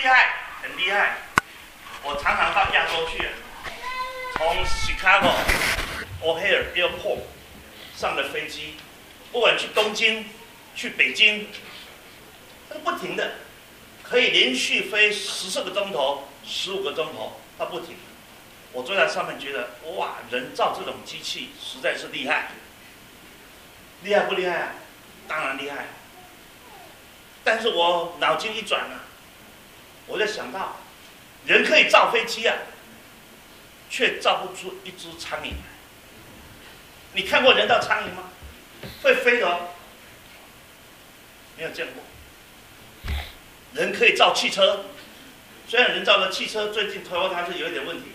厉害，很厉害。我常常到亚洲去，从 Chicago、O'Hare Airport 上了飞机，不管去东京、去北京，它不停的，可以连续飞14个钟头、15个钟头，它不停。我坐在上面觉得，哇，人造这种机器实在是厉害。厉害不厉害啊？当然厉害。但是我脑筋一转啊，我就想到，人可以造飞机啊，却造不出一只苍蝇来。你看过人造苍蝇吗？会飞的哦，没有见过。人可以造汽车，虽然人造的汽车最近Toyota是有一点问题，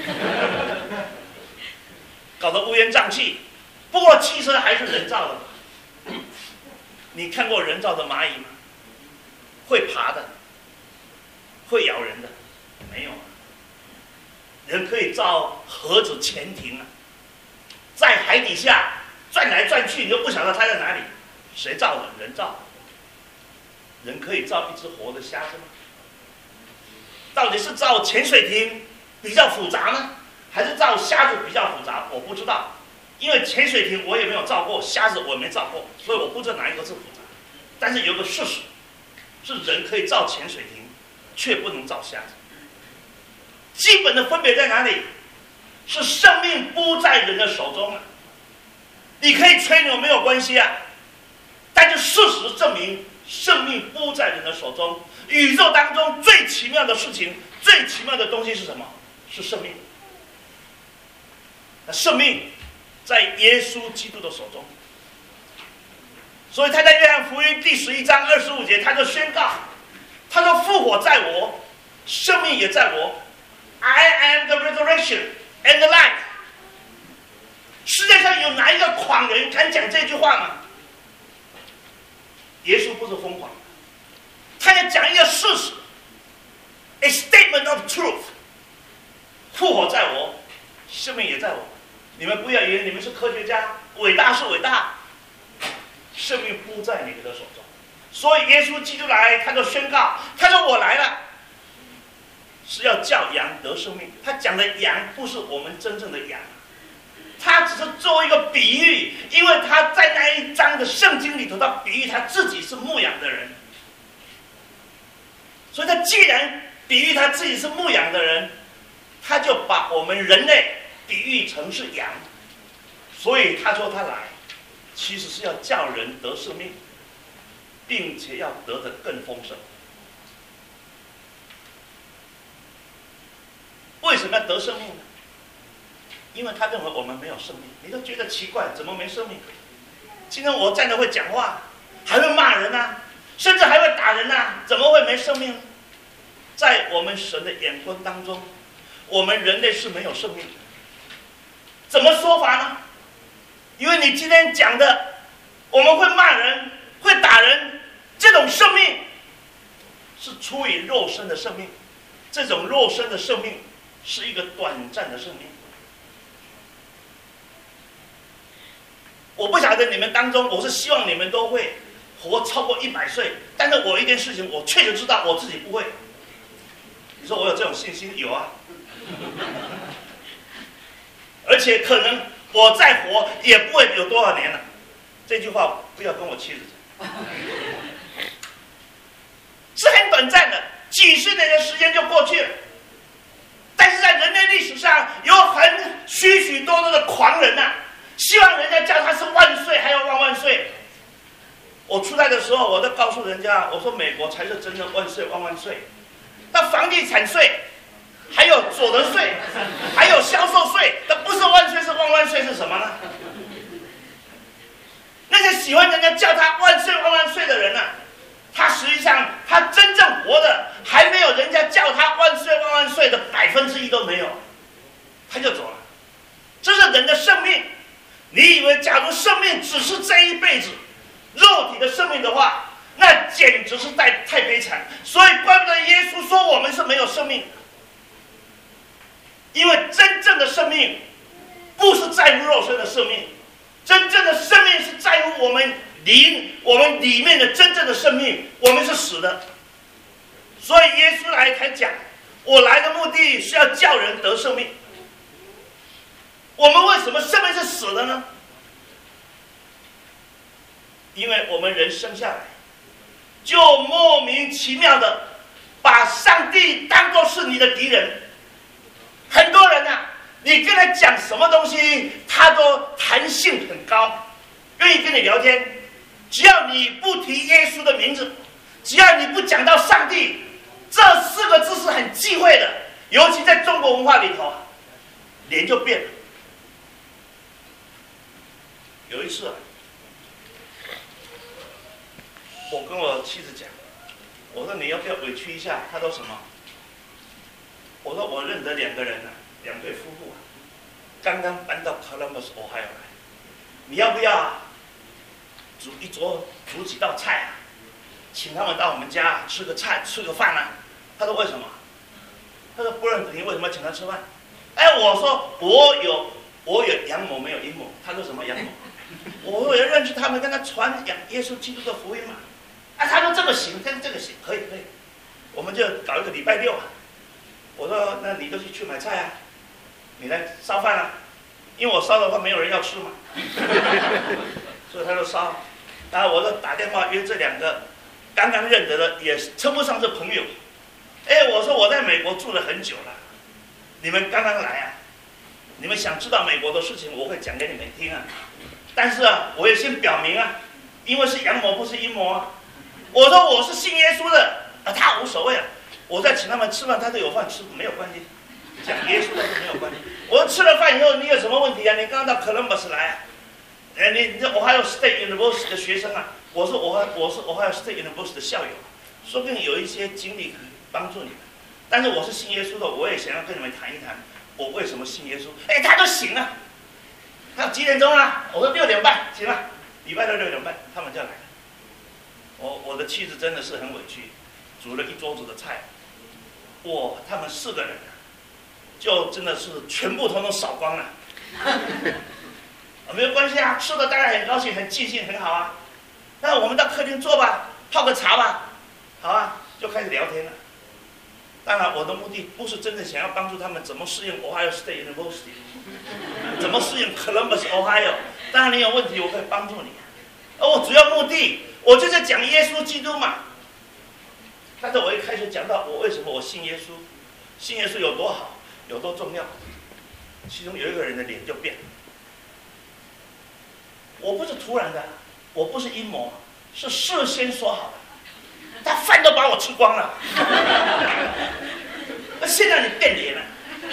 搞得乌烟瘴气。不过汽车还是人造的。你看过人造的蚂蚁吗？会爬的，会咬人的，没有啊。人可以造核子潜艇啊，在海底下转来转去，你都不晓得它在哪里。谁造的？人造的。人可以造一只活的虾子吗？到底是造潜水艇比较复杂呢，还是造虾子比较复杂？我不知道，因为潜水艇我也没有造过，虾子我也没造过，所以我不知道哪一个是复杂。但是有个事实，是人可以造潜水艇，却不能造虾子。基本的分别在哪里？是生命不在人的手中啊。你可以吹牛没有关系啊，但是事实证明，生命不在人的手中。宇宙当中最奇妙的事情，最奇妙的东西是什么？是生命。那生命在耶稣基督的手中。所以他在约翰福音第11章25节，他就宣告，他说：“复活在我，生命也在我。I am the resurrection and the life。”世界上有哪一个狂人敢讲这句话吗？耶稣不是疯狂，他要讲一个事实 ，a statement of truth。复活在我，生命也在我。你们不要以为你们是科学家，伟大是伟大，生命不在你们的手中。所以耶稣基督来，他就宣告，他说：“我来了，是要叫羊得生命。”他讲的羊不是我们真正的羊，他只是做一个比喻，因为他在那一章的圣经里头，他比喻他自己是牧羊的人。所以他既然比喻他自己是牧羊的人，他就把我们人类比喻成是羊。所以他说他来，其实是要叫人得生命，并且要得的更丰盛。为什么要得生命呢？因为他认为我们没有生命。你都觉得奇怪，怎么没生命？今天我站着会讲话，还会骂人啊，甚至还会打人啊，怎么会没生命呢？在我们神的眼光当中，我们人类是没有生命的。怎么说法呢？因为你今天讲的，我们会骂人，会打人，这种生命是出于肉身的生命，这种肉身的生命是一个短暂的生命。我不晓得你们当中，我是希望你们都会活超过100岁，但是我一件事情我确实知道我自己不会。你说我有这种信心？有啊。而且可能我再活也不会有多少年了。这句话不要跟我妻子讲，是很短暂的，几十年的时间就过去了。但是在人类历史上，有许许多多的狂人啊，希望人家叫他是万岁，还要万万岁。我出来的时候，我都告诉人家，我说美国才是真正万岁万万岁。那房地产税，还有所得税，还有销售税，那不是万岁是万万岁是什么呢？那些喜欢人家叫他万岁万万岁的人啊，他实际上他真正活的还没有人家叫他万岁万万岁的1%都没有，他就走了。这是人的生命。你以为假如生命只是这一辈子肉体的生命的话，那简直是太悲惨。所以怪不得耶稣说我们是没有生命，因为真正的生命不是在乎肉身的生命，真正的生命是在乎我们里面的真正的生命，我们是死的。 所以耶稣来才讲，我来的目的是要叫人得生命。我们为什么生命是死的呢？因为我们人生下来就莫名其妙的把上帝当作是你的敌人。很多人啊，你跟他讲什么东西，他都弹性很高，愿意跟你聊天。只要你不提耶稣的名字，只要你不讲到上帝，这4个字是很忌讳的。尤其在中国文化里头，脸就变了。有一次啊，我跟我妻子讲，我说你要不要委屈一下？他说什么？我说我认得2个人啊，2对夫妇啊，刚刚搬到 Columbus Ohio 来，你要不要煮几道菜啊，请他们到我们家吃个菜吃个饭啊？他说为什么？他说不认识你为什么请他吃饭？哎，我说我有阳谋没有阴谋。他说什么阳谋？我也认识他们，跟他传耶稣基督的福音嘛。啊，他说这个行，这个行，可以，我们就搞一个礼拜6啊。我说那你就去买菜啊，你来烧饭啊，因为我烧的话没有人要吃嘛，所以他就烧。然后我就打电话约这2个刚刚认得的，也称不上是朋友。哎，我说我在美国住了很久了，你们刚刚来啊，你们想知道美国的事情，我会讲给你们听啊。但是啊，我也先表明啊，因为是阳谋不是阴谋啊。我说我是信耶稣的啊，他无所谓啊。我在请他们吃饭，他都有饭吃，没有关系。讲耶稣的是没有关系。我说吃了饭以后，你有什么问题啊？你刚刚到 Columbus 来啊？你这 Ohio State University 的学生啊？我是 Ohio State University 的校友，说不定有一些经历可以帮助你们。但是我是信耶稣的，我也想要跟你们谈一谈，我为什么信耶稣。哎，他都行了。他几点钟啊？我说6点半，行了，礼拜6 6点半，他们就来了。我的妻子真的是很委屈，煮了一桌子的菜，哇，他们4个人就真的是全部统统扫光了。没有关系啊，吃的大家很高兴，很尽兴，很好啊。那我们到客厅坐吧，泡个茶吧，好啊，就开始聊天了。当然，我的目的不是真的想要帮助他们怎么适应 Ohio State University， 怎么适应 Columbus Ohio。当然，你有问题我可以帮助你，而我主要目的，我就是讲耶稣基督嘛。但是我一开始讲到我为什么我信耶稣，信耶稣有多好，有多重要，其中有一个人的脸就变了。我不是突然的，我不是阴谋，是事先说好的。他饭都把我吃光了，那现在你变脸了，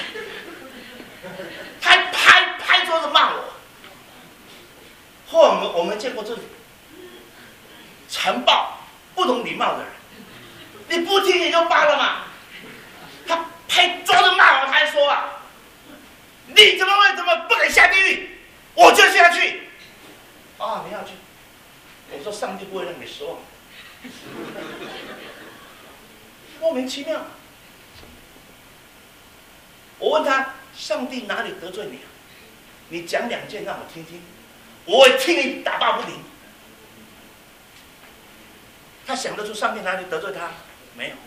他拍桌子骂我。后来我们见过这种残暴、不懂礼貌的人，你不听你就罢了嘛，他拍桌子骂我，他还说啊，你怎么不肯下地狱，我就下去。啊，你要去？我说上帝不会让你失望。莫名其妙。我问他，上帝哪里得罪你啊？你讲2件让我听听，我会听你打抱不平。他想得出上帝哪里得罪他？没有。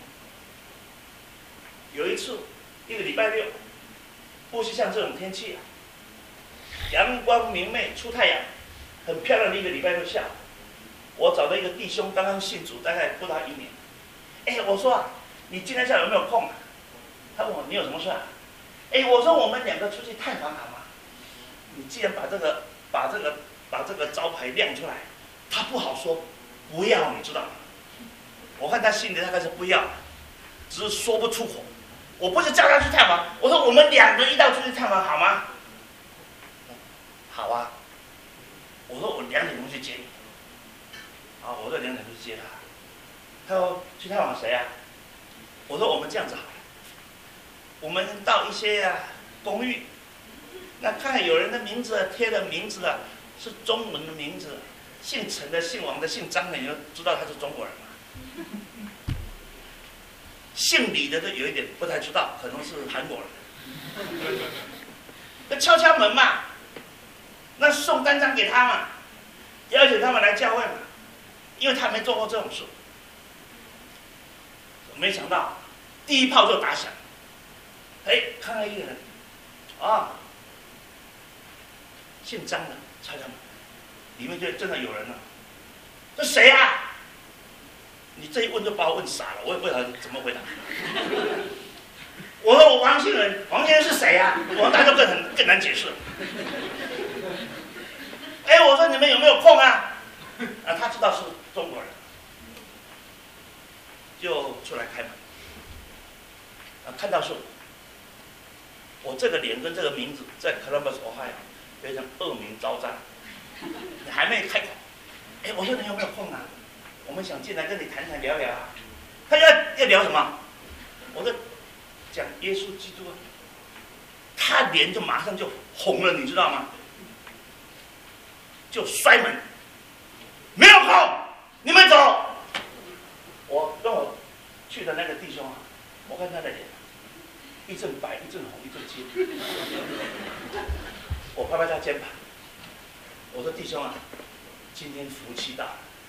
有一次，一个礼拜6，不是像这种天气啊，阳光明媚，出太阳，很漂亮的一个礼拜6下午。我找到一个弟兄，刚刚信主，大概不到1年。哎，我说啊，你今天下午有没有空啊？他问我你有什么事啊？哎，我说我们2个出去探访好吗？你既然把这个招牌亮出来，他不好说不要，你知道吗？我看他心里大概是不要，只是说不出口。我不是叫他去探访，我说我们2个一道出去探访好吗？好啊。我说我2点钟去接你。好，我说2点钟去接他。他说去探访谁啊？我说我们这样子好了，我们到一些公寓，那看看有人的名字贴的名字是中文的名字，姓陈的、姓王的、姓张的，你就知道他是中国人嘛。姓李的有一点不太知道，可能是韩国人。那敲敲门嘛，那送单张给他嘛，邀请他们来教会嘛，因为他没做过这种事。 没想到第一炮就打响，哎，看到一个人，啊，姓张的，猜猜，里面就真的有人了。这谁啊？你这一问就把我问傻了，我也不知道怎么回答。我说我王先生，王先生是谁啊？王大就更难解释。哎，我说你们有没有空啊？啊，他知道是中国人，就出来开门。啊，看到是我这个脸跟这个名字在 Columbus Ohio 非常恶名昭彰，你还没开口。哎，我说你有没有空啊？我们想进来跟你谈谈聊聊啊。他要聊什么？我说讲耶稣基督啊。他脸就马上就红了，你知道吗？就摔门，没有空，你们走。我跟我去的那个弟兄啊，我看他的脸，一阵白，一阵红，一阵青。我拍拍他肩膀，我说弟兄啊，今天福气大了。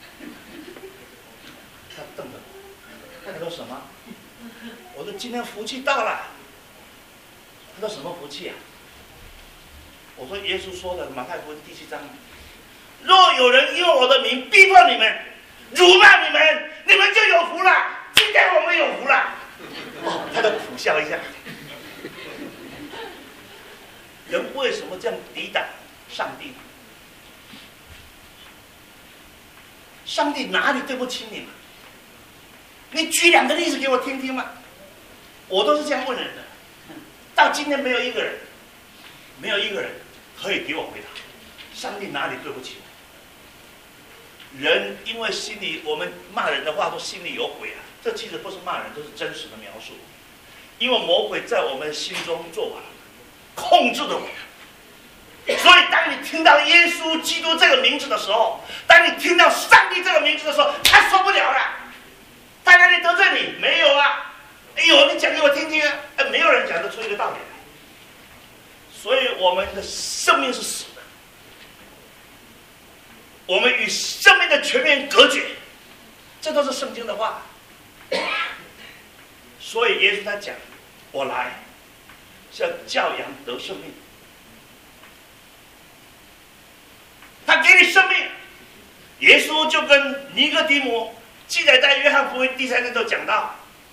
他瞪着我，他说什么？我说今天福气到了。他说什么福气啊？我说耶稣说的马太福音第7章，若有人因我的名逼迫你们、辱骂你们，你们就有福了。今天我们有福了。哦，他就苦笑一下。人为什么这样抵挡上帝？上帝哪里对不起你们？你举2个例子给我听听嘛。我都是这样问人的，到今天没有一个人可以给我回答，上帝哪里对不起我？人因为心里，我们骂人的话都心里有鬼啊，这其实不是骂人，这是真实的描述。因为魔鬼在我们心中做王，控制着我们。所以当你听到耶稣基督这个名字的时候，当你听到上帝这个名字的时候，他受不了了。他哪里得罪你？没有啊。哎呦，你讲给我听听啊！没有人讲得出一个道理来。所以我们的生命是死的，我们与生命的全面隔绝，这都是圣经的话。所以耶稣他讲，我来是要教养得生命。他给你生命，耶稣就跟尼哥底母记载在约翰福音第3章都讲到，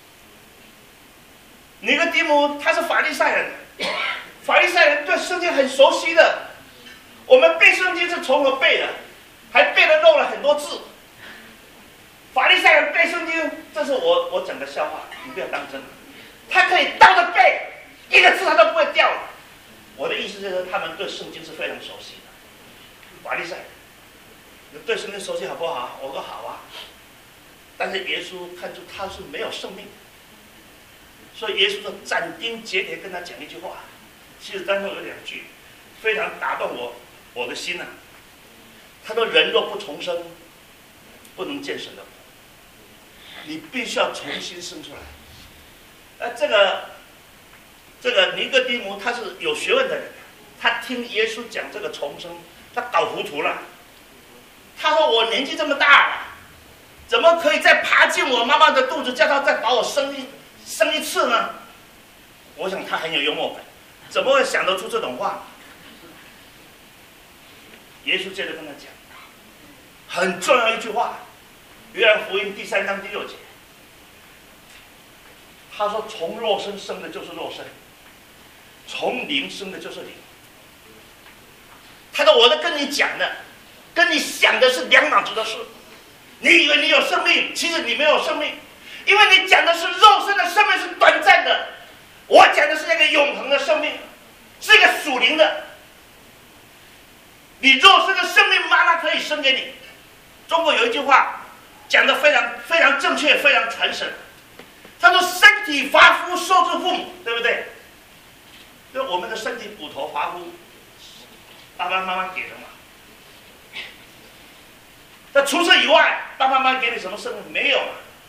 尼哥底母他是法利赛人，法利赛人对圣经很熟悉的。我们背圣经是从何背的？还背了漏了很多字。法利赛人背圣经，这是我讲的笑话，你不要当真。他可以倒着背，一个字他都不会掉了。我的意思就是他们对圣经是非常熟悉的。法利赛人，你对圣经熟悉好不好？我说好啊。但是耶稣看出他是没有生命，所以耶稣就斩钉截铁跟他讲一句话，其实当中有2句非常打动我的心啊。他说：“人若不重生，不能见神的国。你必须要重新生出来。”这个尼哥底母他是有学问的人，他听耶稣讲这个重生，他搞糊涂了。他说：“我年纪这么大了，怎么可以再爬进我妈妈的肚子，叫他再把我生一次呢？”我想他很有幽默感，怎么会想得出这种话？耶稣接着跟他讲很重要一句话，约翰福音第3章第6节，他说：“从肉身生的就是肉身，从灵生的就是灵。”他说：“我在跟你讲的，跟你想的是2码子的事。你以为你有生命，其实你没有生命，因为你讲的是肉身的生命是短暂的，我讲的是那个永恒的生命，是一个属灵的。你肉身的生命妈妈可以生给你。”中国有一句话讲得非常非常正确，非常传神。他说：“身体发肤受之父母，对不对？就我们的身体骨头发肤，爸爸妈妈给的嘛。那除此以外，爸爸妈妈给你什么生命？没有。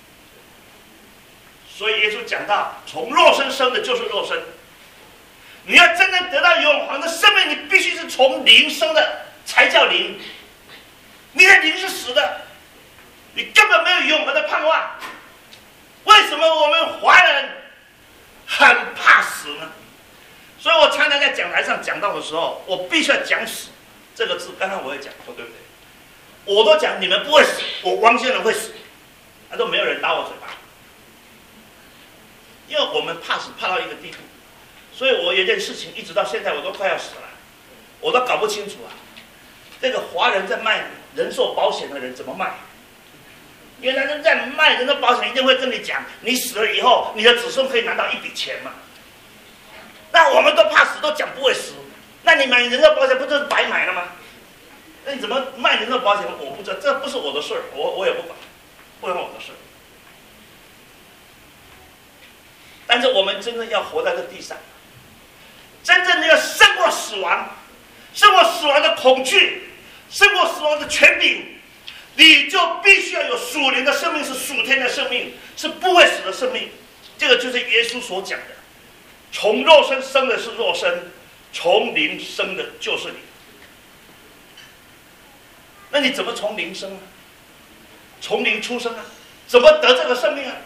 所以耶稣讲到，从肉身生的就是肉身。你要真正得到永恒的生命，你必须是从灵生的，才叫灵。你的灵是死的，你根本没有永恒的盼望。 为什么我们华人很怕死呢？所以我常常在讲台上讲到的时候，我必须要讲死这个字。刚刚我也讲说，对不对？我都讲你们不会死，我王先生会死，那都没有人打我嘴巴，因为我们怕死怕到一个地步。所以我有一件事情，一直到现在我都快要死了，我都搞不清楚啊，这个华人在卖人寿保险的人怎么卖？因为他们在卖人寿保险，一定会跟你讲，你死了以后，你的子孙可以拿到一笔钱嘛。那我们都怕死，都讲不会死，那你买人寿保险不就是白买了吗？那你怎么卖人寿保险？我不知道，这不是我的事儿，我也不管，不关我的事儿。但是我们真正要活在这地上，真正的要胜过死亡，胜过死亡的恐惧，胜过死亡的权柄，你就必须要有属灵的生命，是属天的生命，是不会死的生命。这个就是耶稣所讲的，从肉身生的是肉身，从灵生的就是灵。那你怎么从灵生啊？从灵出生啊？怎么得这个生命啊？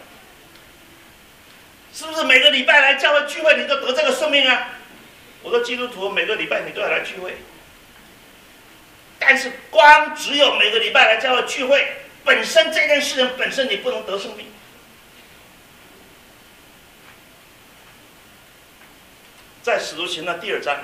是不是每个礼拜来教会聚会你就得这个生命啊？我说基督徒每个礼拜你都要来聚会，但是光只有每个礼拜来教会聚会本身这件事情本身你不能得生命。在使徒行传第2章，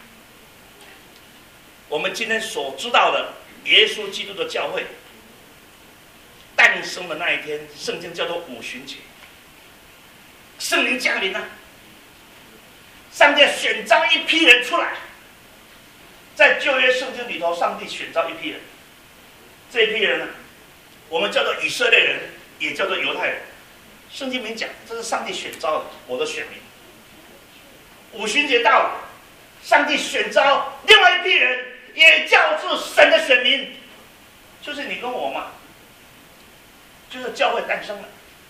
我们今天所知道的耶稣基督的教会诞生的那一天，圣经叫做五旬节，圣灵降临啊，上帝选召一批人出来。在旧约圣经里头，上帝选召一批人，这一批人呢，我们叫做以色列人，也叫做犹太人。圣经明讲，这是上帝选召的，我的选民。五旬节到了，上帝选召另外一批人，也叫做神的选民，就是你跟我嘛，就是教会诞生了。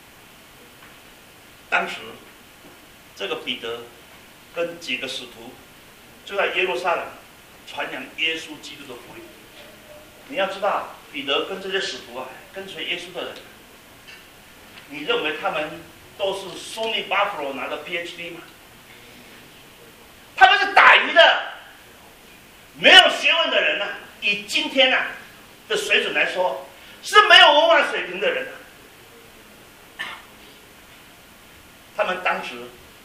当时，这个彼得跟几个使徒就在耶路撒冷传扬耶稣基督的福音。你要知道，彼得跟这些使徒啊，跟随耶稣的人，你认为他们都是苏尼巴弗罗拿的 PhD 吗？他们是打鱼的，没有学问的人啊，以今天啊的水准来说，是没有文化水平的人啊。他们当时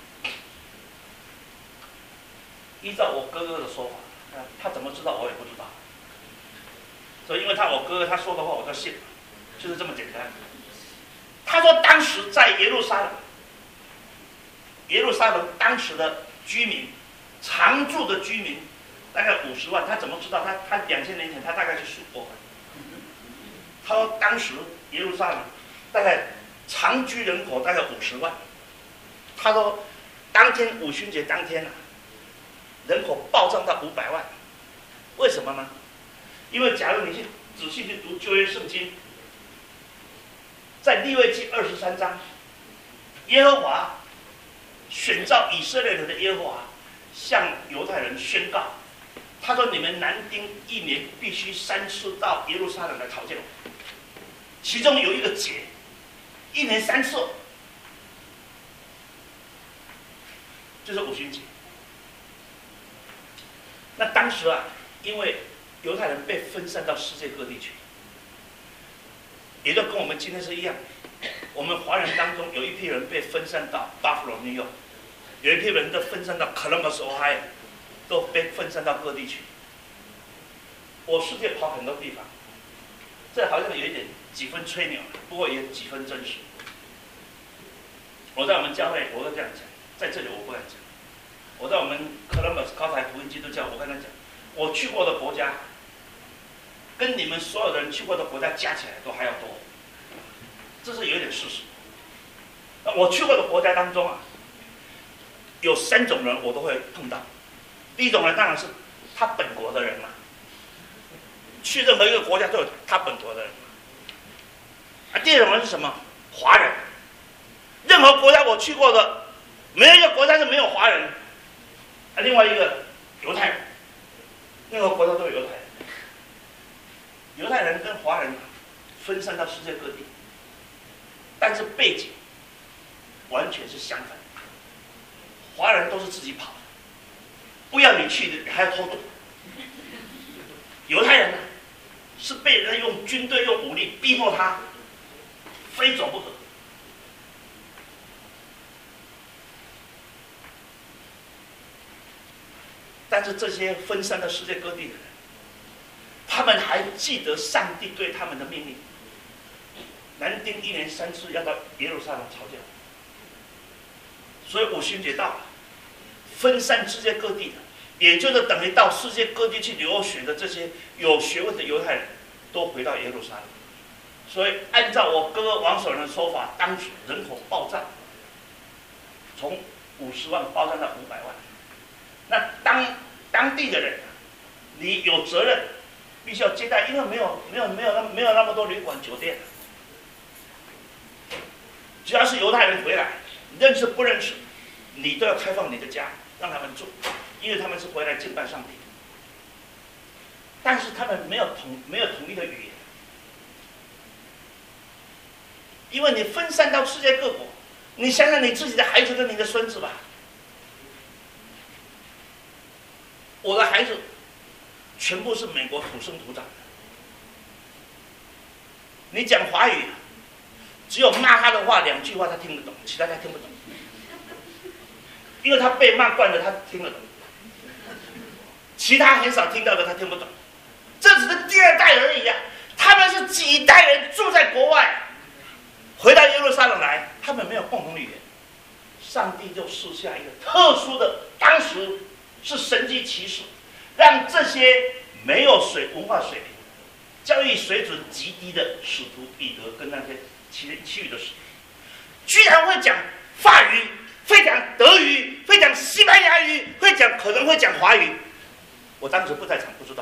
依照我哥哥的说法，他怎么知道我也不知道，所以因为我哥哥他说的话我就信了，就是这么简单。他说当时在耶路撒冷，耶路撒冷当时的居民，常住的居民大概50万，他怎么知道？他2000年前他大概去数过。他说当时耶路撒冷大概常居人口大概50万。他说当天五旬节当天啊，人口暴涨到500万。为什么呢？因为假如你去仔细去读旧约圣经，在利未记23章，耶和华选召以色列人的耶和华向犹太人宣告，他说你们男丁1年必须3次到耶路撒冷来朝见我，其中有一个节1年3次，就是五旬节。那当时啊，因为犹太人被分散到世界各地去，也就跟我们今天是一样。我们华人当中有一批人被分散到巴弗罗纽约，有一批人都分散到 Columbus、Ohio， 都被分散到各地去。我世界跑很多地方，这好像有一点几分吹牛，不过也几分真实。我在我们教会我都这样讲，在这里我不敢讲。我在我们 Columbus 高台福音基督教，我跟他讲，我去过的国家，跟你们所有的人去过的国家加起来都还要多，这是有点事实。我去过的国家当中啊，有3种人我都会碰到。第一种人当然是他本国的人嘛，去任何一个国家都有他本国的人嘛。第二种人是什么？华人。任何国家我去过的，没有一个国家是没有华人。另外一个犹太人，任何国家都有犹太人。犹太人跟华人分散到世界各地，但是背景完全是相反。华人都是自己跑的，不要你去的还要偷渡。犹太人呢，是被人用军队用武力逼迫他，非走不可。但是这些分散到世界各地的人，他们还记得上帝对他们的命令。男丁1年3次要到耶路撒冷朝见，所以五旬节到了，分散世界各地的，也就是等于到世界各地去留学的这些有学问的犹太人，都回到耶路撒冷。所以按照我哥哥王守仁的说法，当时人口爆炸，从50万爆炸到500万。那当地的人，你有责任，必须要接待，因为没有那么多旅馆酒店。只要是犹太人回来，认识不认识，你都要开放你的家，让他们住，因为他们是回来敬拜上帝。但是他们没有统一的语言，因为你分散到世界各国，你想想你自己的孩子跟你的孙子吧。我的孩子全部是美国土生土长的，你讲华语，只有骂他的话2句话他听得懂，其他他听不懂，因为他被骂惯了，他听得懂，其他很少听到的他听不懂。这只是第2代而已啊，他们是几代人住在国外，回到耶路撒冷来，他们没有共同语言，上帝就赐下一个特殊的，当时是神迹奇事，让这些没有文化水平、教育水准极低的使徒彼得跟那些其余的使徒，居然会讲法语，会讲德语，会讲西班牙语，可能会讲华语。我当时不在场，不知道。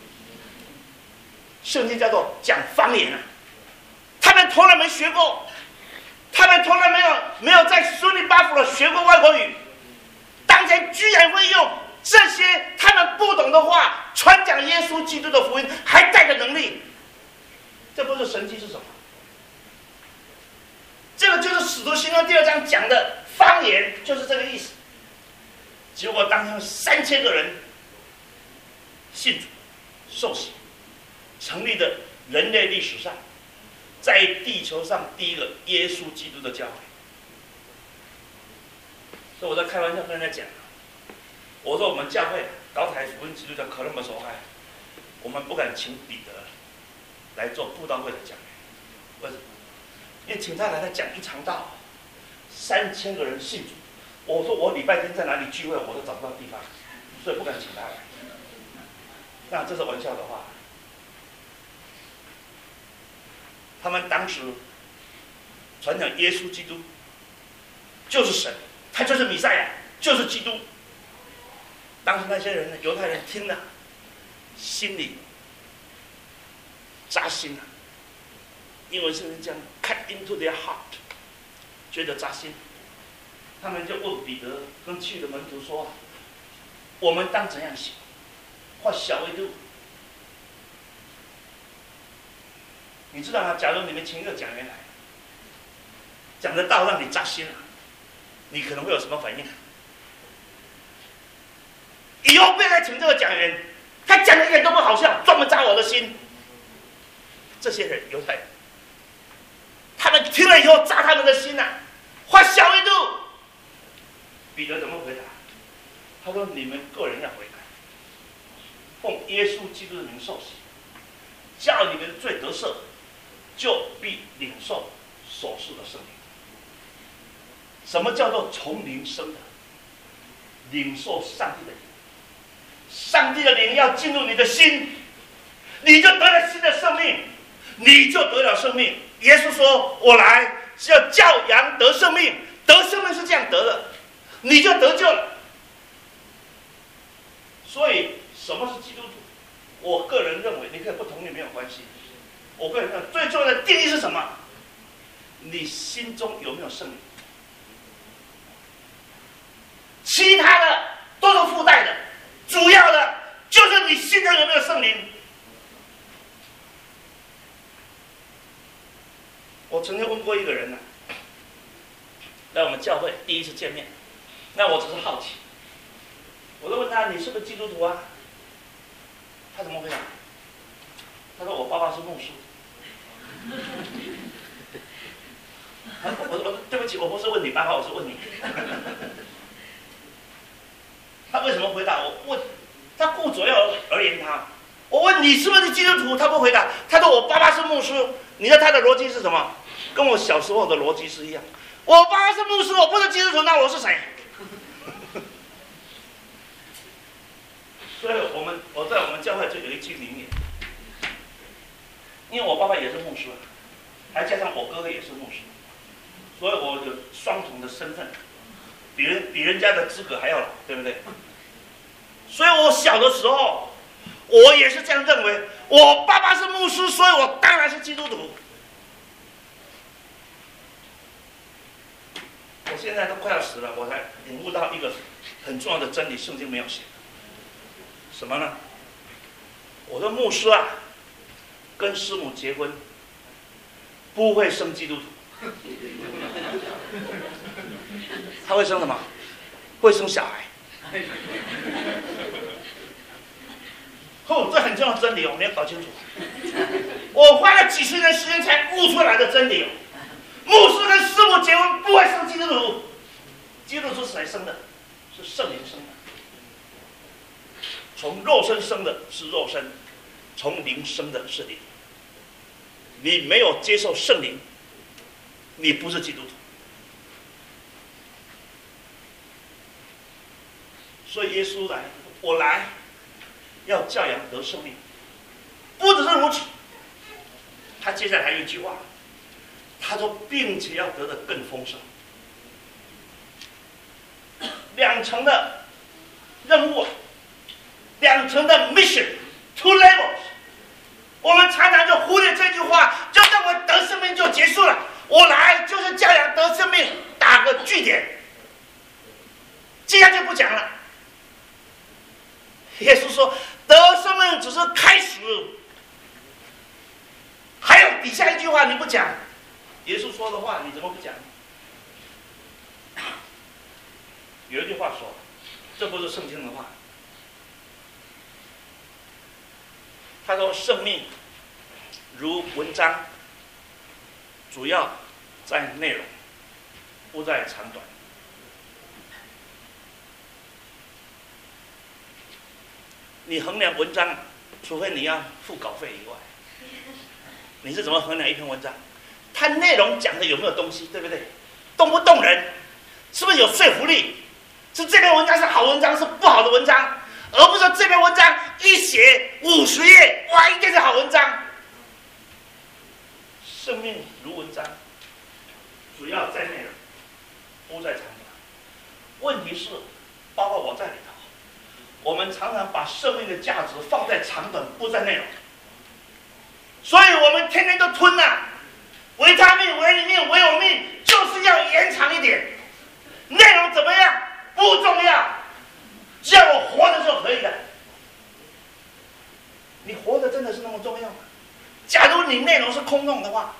圣经叫做讲方言啊，他们从来没学过，他们从来没有在苏利巴弗学过外国语，当前居然会用这些他们不懂的话传讲耶稣基督的福音，还带着能力，这不是神迹是什么？这个就是使徒行传2章讲的方言，就是这个意思。结果当天3000个人信主受洗，成立的人类历史上在地球上第一个耶稣基督的教会。所以我在开玩笑跟人家讲，我说我们教会高台福音基督教可那么受害，我们不敢请彼得来做布道会的讲员。为什么？因为请他来，他讲一场道，3000个人信主。我说我礼拜天在哪里聚会，我都找不到地方，所以不敢请他来。那这是玩笑的话。他们当时传讲耶稣基督就是神，他就是弥赛亚，就是基督。当时那些人呢，犹太人听了，心里扎心了。英文圣经讲 "cut into their heart"， 觉得扎心。他们就问彼得跟其余的门徒说：“我们当怎样行？或小为度。”你知道吗？假如你们请一个讲员来，讲的道让你扎心了，你可能会有什么反应？以后不要再请这个讲员，他讲的一点都不好笑，专门扎我的心。这些人犹太人，他们听了以后扎他们的心呐、啊，或小为度。彼得怎么回答？他说：“你们个人要悔改，奉耶稣基督的名受洗，叫你们的罪得赦，就必领受所赐的圣灵。”什么叫做从灵生的？领受上帝的灵，上帝的灵要进入你的心，你就得了新的生命，你就得了生命。耶稣说：“我来是要叫羊得生命，得生命是这样得的。”你就得救了。所以什么是基督徒？我个人认为，你可以不同意没有关系。我个人认为最重要的定义是什么？你心中有没有圣灵？其他的都是附带的，主要的就是你心中有没有圣灵。我曾经问过一个人呢、 在我们教会第一次见面，那我只是好奇，我就问他：“你是不是基督徒啊？”他怎么回答？他说：“我爸爸是牧师。”我对不起，我不是问你爸爸，我是问你。他为什么回答我？他顾左右而言他。我问你是不是基督徒，他不回答。他说我爸爸是牧师。你知道他的逻辑是什么？跟我小时候的逻辑是一样。我爸爸是牧师，我不是基督徒，那我是谁？所以我在我们教会就有一句名言，因为我爸爸也是牧师，还加上我哥哥也是牧师，所以我有双重的身份，比人家的资格还要老，对不对？所以我小的时候，我也是这样认为，我爸爸是牧师，所以我当然是基督徒。我现在都快要死了，我才领悟到一个很重要的真理，圣经没有写。什么呢？我的牧师啊，跟师母结婚，不会生基督徒。他会生什么？会生小孩。这很重要的真理，我们要搞清楚。我花了几十年时间才悟出来的真理。牧师跟师母结婚不会生基督徒，基督徒是谁生的？是圣灵生的。从肉身生的是肉身，从灵生的是灵。你没有接受圣灵，你不是基督徒。所以耶稣来，我来要教养得生命。不只是如此，他接下来还有一句话，他说并且要得的更丰盛。两层的任务，两层的 mission， two levels。我们常常就忽略这句话，就认为得生命就结束了。我来就是教养得生命，打个句点，接下去不讲了。耶稣说，得生命只是开始。还有底下一句话你不讲，耶稣说的话你怎么不讲？有一句话说，这不是圣经的话。他说：“生命如文章，主要在内容，不在长短。”你衡量文章，除非你要付稿费以外，你是怎么衡量一篇文章？它内容讲的有没有东西，对不对？动不动人？是不是有说服力？是这篇文章是好文章，是不好的文章？而不是这篇文章一写50页，哇，一定是好文章。生命如文章，主要在内容，不在长短。问题是，包括我在里头，我们常常把生命的价值放在长短，不在内容。所以我们天天都吞啊，维他命、维你命、维我命，就是要延长一点。内容怎么样不重要。只要我活着就可以了。你活着真的是那么重要吗？假如你内容是空洞的话，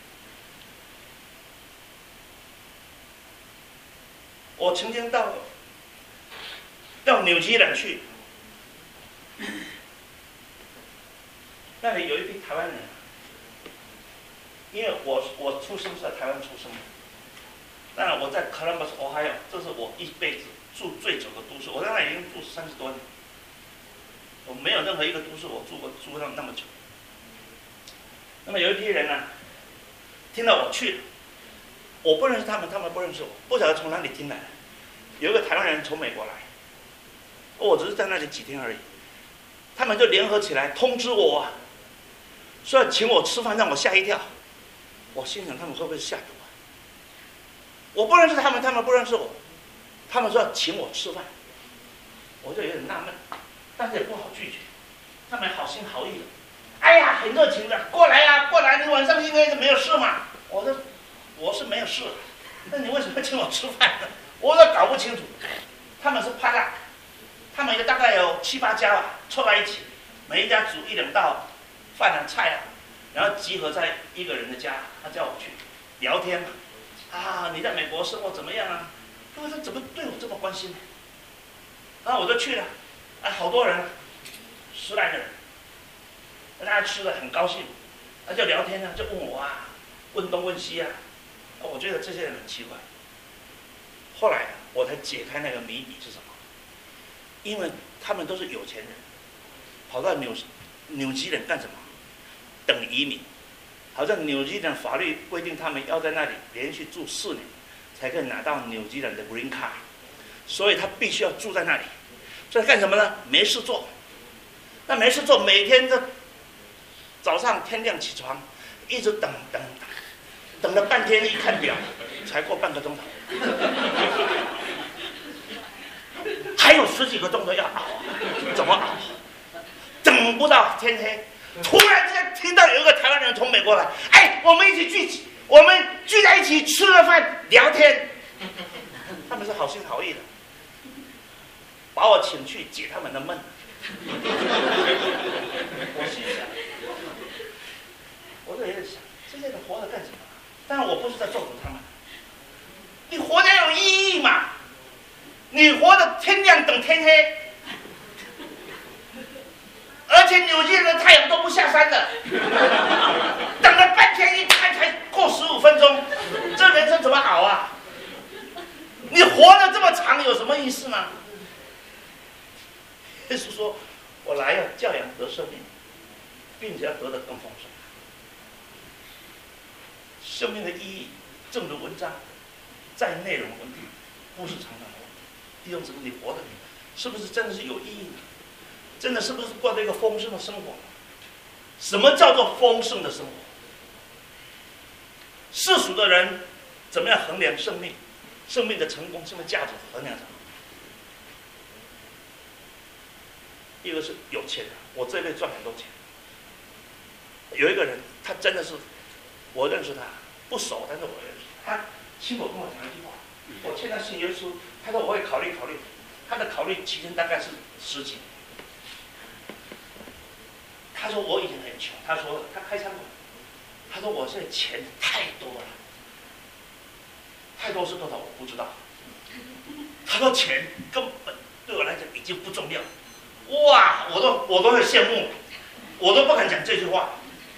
我曾经到纽西兰去，那里有一批台湾人，因为我出生是在台湾出生的，当然我在 Columbus Ohio， 这是我一辈子住最久的都市，我在那已经住30多年，我没有任何一个都市我住那么久。那么有一批人呢，听到我去了，我不认识他们，他们不认识我，不晓得从哪里听来的。有一个台湾人从美国来，我只是在那里几天而已，他们就联合起来通知我，说要请我吃饭，让我吓一跳。我心想他们会不会下毒啊？我不认识他们，他们不认识我。他们说要请我吃饭，我就有点纳闷，但是也不好拒绝。他们好心好意的，哎呀，很热情的，过来呀，过来，你晚上应该是没有事嘛。我说我是没有事，那你为什么请我吃饭呢？我都搞不清楚。他们是派啦，他们大概有7、8家吧，凑在一起，每一家煮1、2道饭啊菜啊，然后集合在一个人的家，他叫我去聊天嘛。 啊，你在美国生活怎么样啊？他说怎么对我这么关心呢？然后我就去了，啊，好多人，10来个人，大家吃的很高兴，就聊天啊，就问我啊，问东问西啊，我觉得这些人很奇怪。后来我才解开那个谜底是什么？因为他们都是有钱人，跑到纽基兰干什么？等移民。好像纽基兰法律规定他们要在那里连续住4年，才可以拿到纽基兰的 Green Card， 所以他必须要住在那里。所以干什么呢？没事做。那没事做，每天的早上天亮起床，一直等了半天，一看表，才过半个钟头，还有10几个钟头要熬，怎么熬？等不到天黑。突然之间听到有一个台湾人从美国来，哎，我们聚在一起吃了饭聊天，他们是好心好意的，把我请去解他们的闷。我心想，我这也想，这些人活着干什么？当然我不是在咒诅他们，你活着要有意义嘛，你活着天亮等天黑。而且纽西兰的太阳都不下山的，等了半天一看才过15分钟，这人生怎么熬啊？你活得这么长有什么意思呢？耶稣说：“我来要教养得生命，并且要得的更丰盛。”生命的意义，正如文章在内容问题，不是常常的问题。弟兄姊妹，你活的是不是真的是有意义的？真的是不是过着一个丰盛的生活？什么叫做丰盛的生活？世俗的人怎么样衡量生命？生命的成功、生命的价值衡量什么？一个是有钱的，我这一辈赚很多钱。有一个人，他真的是，我认识他，不熟，但是我认识他。亲口跟我讲一句话，我劝他信耶稣，他说我会考虑考虑，他的考虑期间大概是10几年。他说我以前很穷，他说他开餐馆，他说我现在钱太多了，太多是多少我不知道。他说钱根本对我来讲已经不重要，哇，我都会羡慕，我都不敢讲这句话。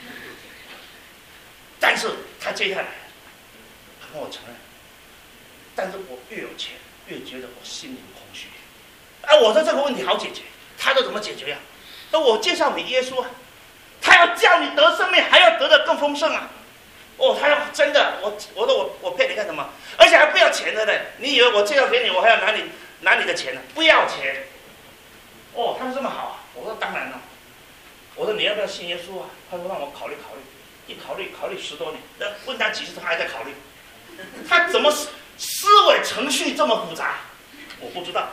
但是他接下来，他跟我承认，但是我越有钱，越觉得我心灵空虚。我说这个问题好解决，他说怎么解决呀？那我介绍你耶稣啊，他要叫你得生命，还要得的更丰盛啊！哦，他要真的，我说我骗你干什么？而且还不要钱的呢！你以为我介绍给你，我还要拿你的钱呢？不要钱！哦，他说这么好啊！我说当然了。我说你要不要信耶稣啊？他说让我考虑考虑。一考虑10多年，那问他几次，他还在考虑。他怎么思维程序这么复杂？我不知道。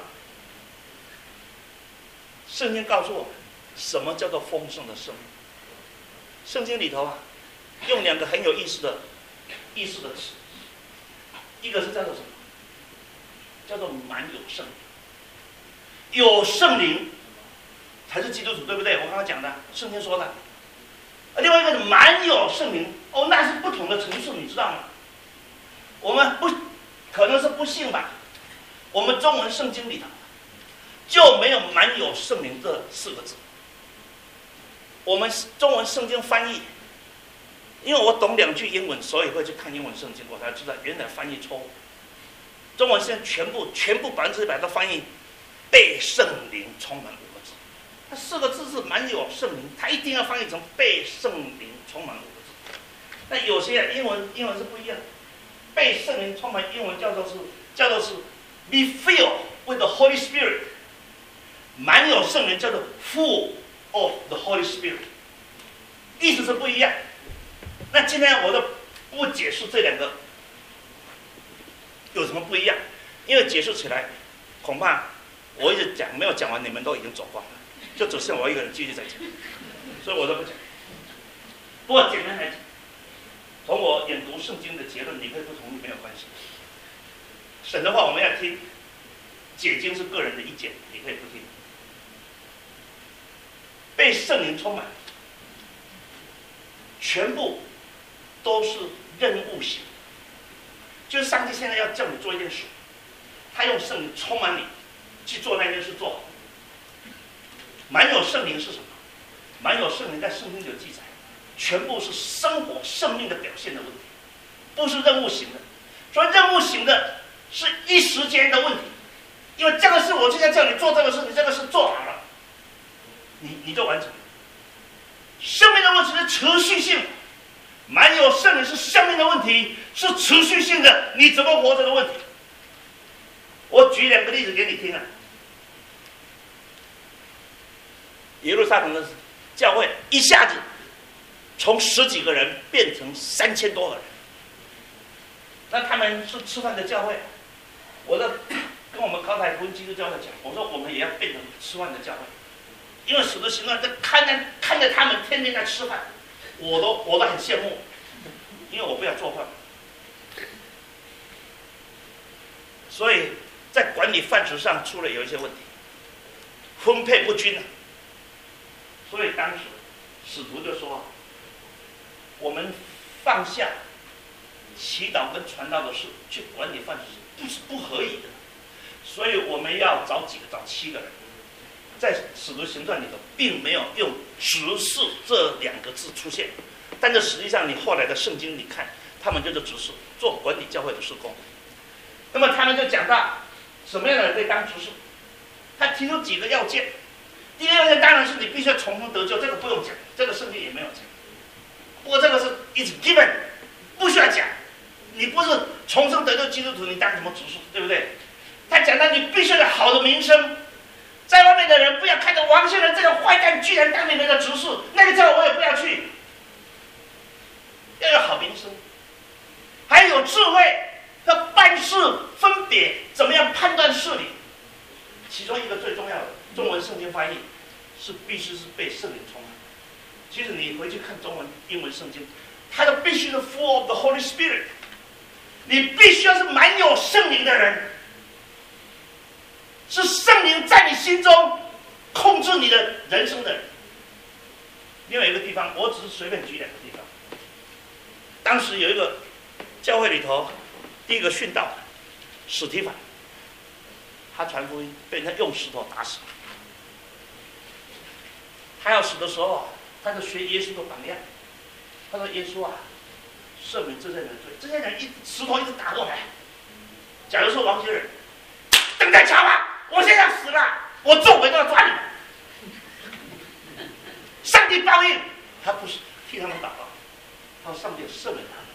圣经告诉我们，什么叫做丰盛的生命？圣经里头啊，用2个很有意思的词，一个是叫做什么？叫做满有圣灵。有圣灵才是基督徒，对不对？我刚刚讲的，圣经说的。另外一个是满有圣灵，哦，那是不同的层次，你知道吗？我们可能是不信吧。我们中文圣经里头就没有满有圣灵这4个字。我们中文圣经翻译，因为我懂2句英文，所以会去看英文圣经，我才知道原来翻译错误。中文现在全部100%都翻译被圣灵充满5个字，那4个字是满有圣灵，它一定要翻译成被圣灵充满5个字。那有些英文是不一样，被圣灵充满英文叫做是 be filled with the Holy Spirit， 满有圣灵叫做 full of the Holy Spirit， 意思是不一样。那今天我都不解释这2个有什么不一样，因为解释起来恐怕我一直讲没有讲完，你们都已经走光了，就只剩我一个人继续在讲，所以我都不讲。不过简单来讲，从我研读圣经的结论，你可以不同意没有关系。神的话我们要听，解经是个人的意见，你可以不听。被圣灵充满，全部都是任务型， 就是上帝现在要叫你做一件事，他用圣灵充满你去做那件事做。满有圣灵是什么？满有圣灵在圣经里有记载，全部是生活生命的表现的问题，不是任务型的。所以任务型的是一时间的问题，因为这个事我现在叫你做这个事，你这个事做好了，你就完成了。生命的问题是持续性，满有圣灵是生命的问题，是持续性的，你怎么活着的问题。我举2个例子给你听啊。耶路撒冷的教会一下子从10几个人变成3000多个人，那他们是吃饭的教会。我跟我们高台福音基督教会讲，我说我们也要变成吃饭的教会，因为使徒行传看着他们天天在吃饭，我都很羡慕，因为我不要做饭，所以在管理饭食上出了有一些问题，分配不均啊。所以当时使徒就说，我们放下祈祷跟传道的事去管理饭食是不合理的，所以我们要找7个人。在使徒行传里头并没有用执事这2个字出现，但是实际上你后来的圣经里看，他们就是执事，做管理教会的事工。那么他们就讲到什么样的人可以当执事，他提出几个要件。第一个要件当然是你必须要重生得救，这个不用讲，这个圣经也没有讲。不过这个是 is given， 不需要讲。你不是重生得救基督徒，你当什么执事，对不对？他讲到你必须有好的名声，在外面的人不要看着王先生这个坏蛋居然当你们的执事，那个教会我也不要去。要有好名声，还有智慧，要办事分别，怎么样判断事理。其中一个最重要的中文圣经翻译是必须是被圣灵充满。其实你回去看中文、英文圣经，它都必须是 full of the Holy Spirit。你必须要是满有圣灵的人，是圣灵在你心中控制你的人生的人。另外一个地方，我只是随便举2个地方。当时有一个教会里头，第一个殉道史提反，他传福音被人家用石头打死。他要死的时候啊，他就学耶稣的榜样。他说：“耶稣啊，赦免这些人的罪。”这些人石头一直打过来。假如说王先生，等待瞧吧，我现在要死了，我做鬼都要抓你们。上帝报应，他不是替他们祷告，他说上帝赦免他们。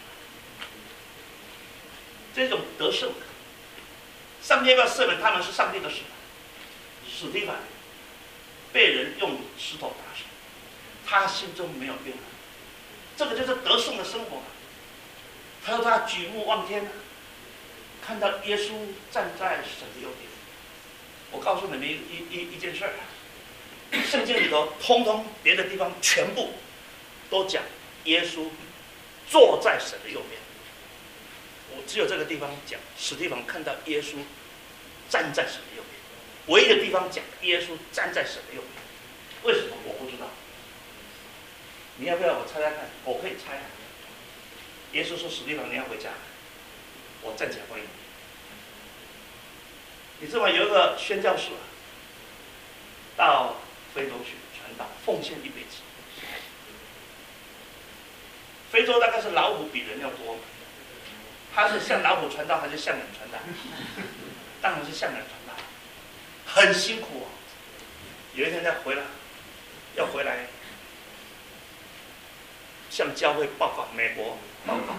这种得胜的，上帝要不要赦免他们是上帝的事。史提反被人用石头打死，他心中没有怨恨，这个就是得胜的生活。他说他举目望天，看到耶稣站在神的右边。我告诉你们一件事儿，圣经里头通通别的地方全部都讲耶稣坐在神的右边，我只有这个地方讲史提反看到耶稣站在神的右边，唯一的地方讲耶稣站在神的右边。为什么我不知道？你要不要我猜猜看？我可以猜。耶稣说：“史提反，你要回家，我站起来欢迎你。”你知道吗？有一个宣教士到非洲去传道，奉献一辈子。非洲大概是老虎比人要多嘛，他是向老虎传道还是向人传道？当然是向人传道，很辛苦哦。有一天他要回来向教会报告美国报告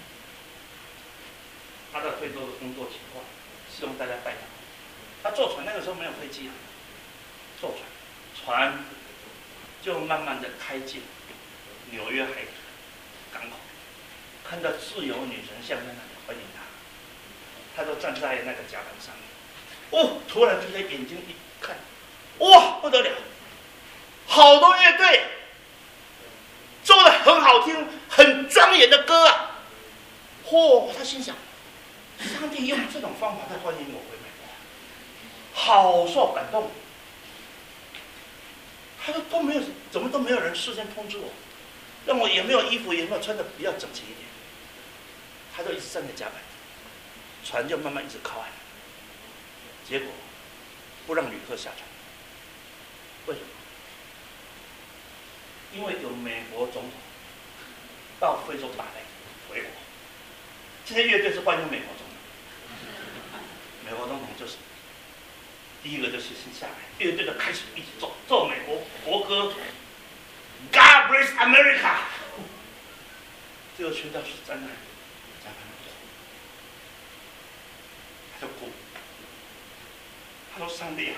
他在非洲的工作情况，希望大家带他。他坐船，那个时候没有飞机啊，坐船就慢慢的开进纽约海港口，看到自由女神像在那里欢迎他，他就站在那个甲板上面。哦，突然之间眼睛一看，哇，不得了，好多乐队做的很好听、很庄严的歌啊！他心想，上帝用这种方法在欢迎我回美国，好受感动。他说怎么都没有人事先通知我，让我也没有衣服，也没有穿的比较整齐一点。他就一直站在甲板， 船就慢慢一直靠岸，结果不让旅客下船。为什么？因为有美国总统到非洲打擂回国，这些乐队是欢迎美国总统，美国总统就是第一个就是先下来，乐队就开始一起奏美国国歌 ，God bless America。这个宣教士在那里，在旁边，他就哭，他说：“上帝啊，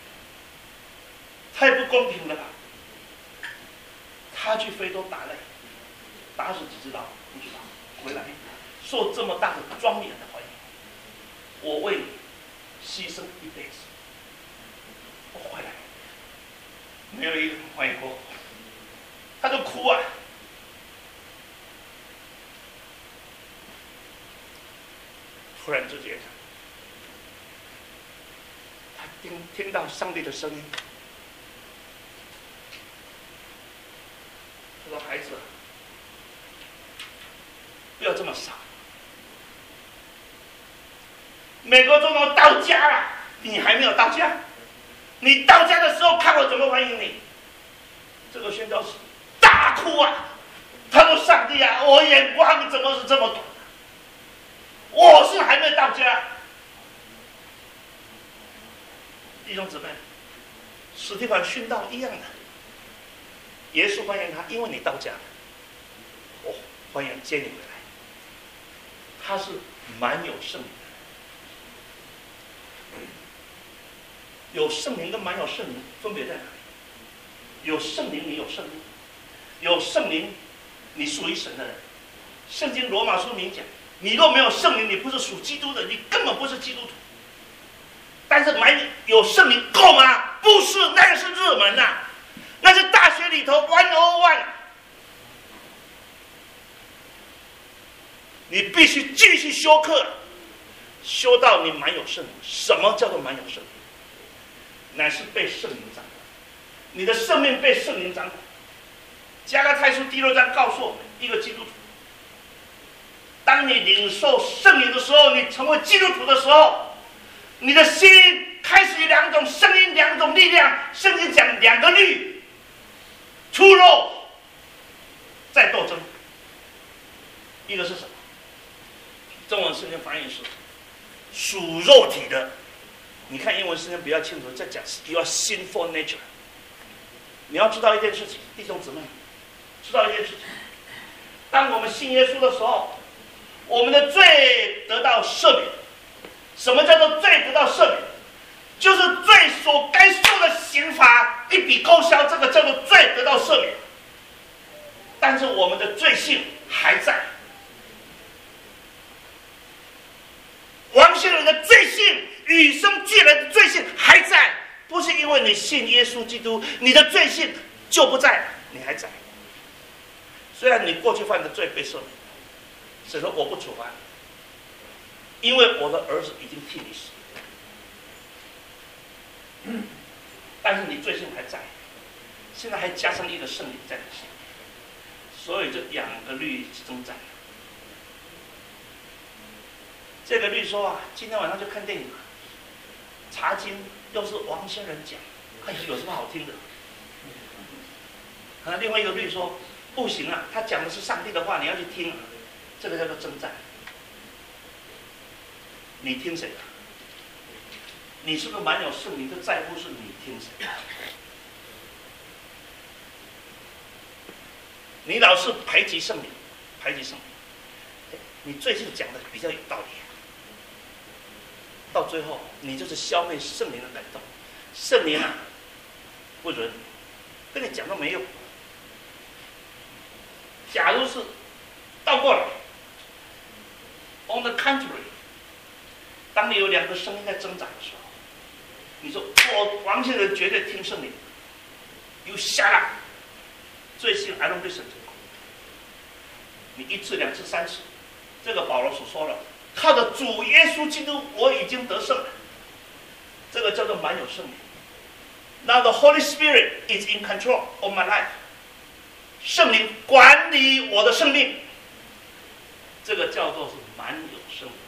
太不公平了吧！他去非洲打擂，打死几只老虎，不知道，回来受这么大的庄严的欢迎，我为你牺牲一辈子，我回来没有一个人欢迎过我，他就哭啊。”突然之间，他听到上帝的声音，他说：“孩子，不要这么傻。美国总统到家了，你还没有到家。你到家的时候，看我怎么欢迎你。”这个宣教士大哭啊！他说：“上帝啊，我眼光怎么是这么短？我是还没到家。”弟兄姊妹，史提反殉道一样的，耶稣欢迎他，因为你到家了，我欢迎接你回来。他是满有圣灵的，有圣灵跟满有圣灵分别在哪里？有圣灵，你有圣灵；有圣灵，你属于神的人。圣经罗马书明讲，你若没有圣灵，你不是属基督的，你根本不是基督徒。但是有圣灵够吗？不是，那个是热门呐、啊，那是大学里头101。你必须继续修课，修到你满有圣灵。什么叫做满有圣灵？乃是被圣灵掌管，你的生命被圣灵掌管。加拉太书第6章告诉我们，一个基督徒，当你领受圣灵的时候，你成为基督徒的时候，你的心开始有两种声音，两种力量。圣经讲两个律，出肉在斗争。一个是什么？中文圣经翻译是属肉体的。你看英文圣经比较清楚，在讲 your sinful nature。你要知道一件事情，弟兄姊妹，知道一件事情：当我们信耶稣的时候，我们的罪得到赦免。什么叫做罪得到赦免？就是罪所该受的刑罚一笔勾销，这个叫做罪得到赦免。但是我们的罪性还在，王先人的罪性，与生俱来的罪性还在，不是因为你信耶稣基督，你的罪性就不在，你还在。虽然你过去犯的罪被赦免，神说我不处罚你，因为我的儿子已经替你死。但是你罪性还在，现在还加上一个圣灵在你心，所以这两个律征战。这个律说啊，今天晚上就看电影，查经又是王先人讲，哎呀，有什么好听的？另外一个律说不行啊，他讲的是上帝的话，你要去听，这个叫做征战。你听谁的？你是不是满有圣灵？就在乎是你听谁？你老是排挤圣灵，排挤圣灵，你最近讲的比较有道理，到最后你就是消灭圣灵的感动。圣灵啊，不准，跟你讲都没用。假如是倒过来 ，on the contrary， 当你有两个声音在挣扎的时候，你说我王先人绝对听圣灵 ，you shut up， 罪性 I don't listen to。你1次、2次、3次，这个保罗所说了，靠着主耶稣基督，我已经得胜了。这个叫做满有圣灵。Now the Holy Spirit is in control of my life。圣灵管理我的生命，这个叫做是满有圣灵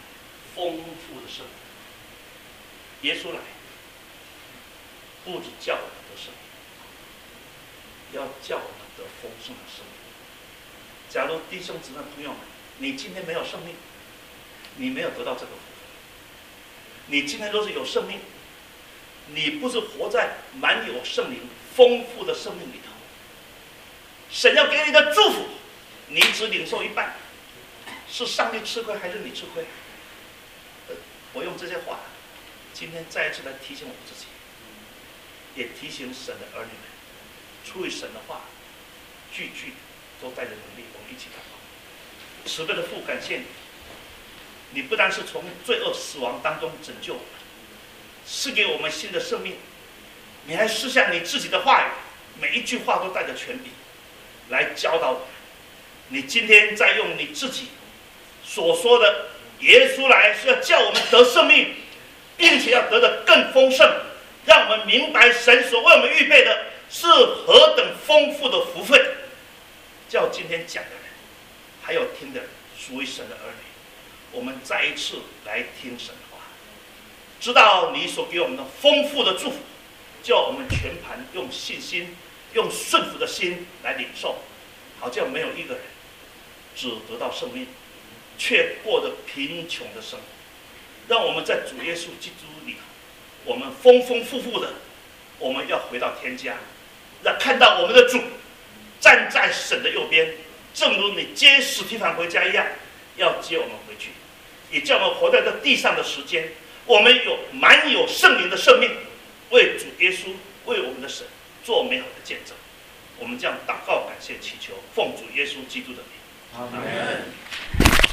丰富的生命。耶稣来，不只叫我们得生命，要叫我们得丰盛的生命。假如弟兄姊妹朋友们，你今天没有生命，你没有得到这个福分。你今天若是有生命，你不是活在满有圣灵丰富的生命里头，神要给你的祝福，你只领受一半，是上帝吃亏还是你吃亏？我用这些话，今天再一次来提醒我自己，也提醒神的儿女们，出于神的话，句句都带着能力，我们一起祷告。慈悲的父，感谢你，你不但是从罪恶死亡当中拯救我们，赐给我们新的生命，你还施下你自己的话语，每一句话都带着权柄来教导我们。你今天在用你自己所说的，耶稣来是要叫我们得生命，并且要得的更丰盛，让我们明白神所为我们预备的是何等丰富的福分。叫今天讲的人，还有听的人，属于神的儿女，我们再一次来听神的话，知道你所给我们的丰富的祝福，叫我们全盘用信心、用顺服的心来领受，好叫没有一个人只得到生命，却过得贫穷的生活。让我们在主耶稣基督里头，我们丰丰富富的，我们要回到天家，让看到我们的主站在神的右边，正如你接史提反回家一样，要接我们回去，也叫我们活在这地上的时间，我们满有圣灵的生命，为主耶稣，为我们的神做美好的见证。我们这样祷告、感谢、祈求，奉主耶稣基督的名，阿门。